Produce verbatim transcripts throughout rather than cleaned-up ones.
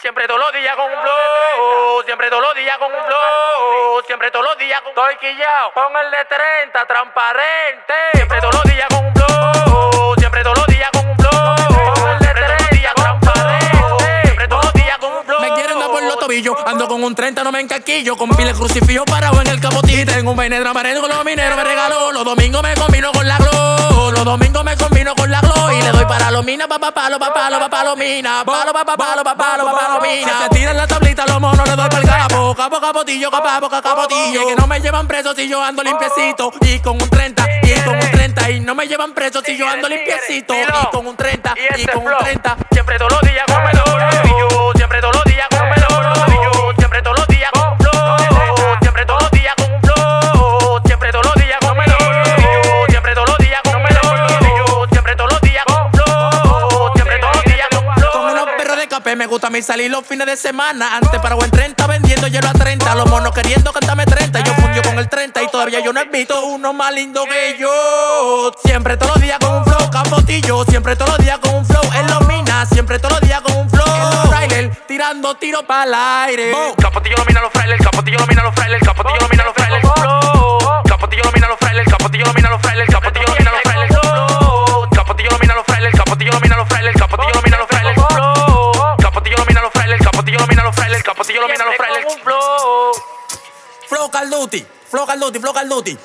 Siempre todos los días con un flow, siempre todos los días con un flow, siempre todos los días con... Estoy quillao, pon el de treinta, transparente. Siempre todos los días con un flow, siempre todos los días con un flow, pon el de treinta, transparente. Siempre todos los días con un flow. Me quieren dar por los tobillos, ando con un treinta, no me encaquillo. Con pile crucifijo parado en el capotillo. Tengo un peine transparente con los mineros, me regaló. Los domingos me combino con la glow, los domingos me combino con la glow. Y le doy para los minas, pa pa palo, pa palo, pa palo mina, palo, pa pa palo, pa palo, pa palo mina. Si se tiran la tablita, los monos le doy pa'l capo, capo, capotillo, capo, capotillo. Que no me llevan preso si yo ando limpiecito. Y con un treinta, y con un treinta. Y no me llevan preso si yo ando limpiecito. Y con un treinta, y con un treinta. Siempre todos los días con el flow, siempre todos los días con el flow, siempre todos los días con un flow, siempre todos los días con un flow, siempre todos los días con el flow, siempre todos los días con el flow, siempre todos los días con un flow, siempre todos los días con un flow. Con unos perros de café me gusta a mí salir los fines de semana. Antes para en treinta vendiendo hielo a treinta. Los monos queriendo cantarme treinta. Yo fundio con el treinta y todavía yo no he visto uno más lindo que yo. Siempre todos los días con un flow, capotillo. Siempre todos los días con un flow en los minas. Siempre todos los días con un flow en los trailers, tirando tiros para el aire. Oh. Capotillo lo mina los frailes, capotillo lo mina los frailes, capotillo lo mina los frailes. Capotillo lo mina los frailes, capotillo lo mina los frailes, capotillo lo mina los frailes. Capotillo lo mina los frailes, capotillo lo mina los frailes, capotillo lo mina los frailes. Capotillo lo mina los frailes, capotillo lo mina los frailes, capotillo lo mina los frailes. Flow Call Duty, Flow Call Duty, Flow Call Duty.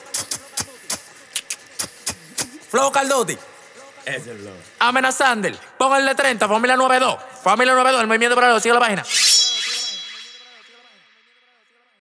Flow Call Duty. Amenazando, pon el de treinta, familia noventa y dos. Familia noventa y dos, el movimiento para los, sigue la página.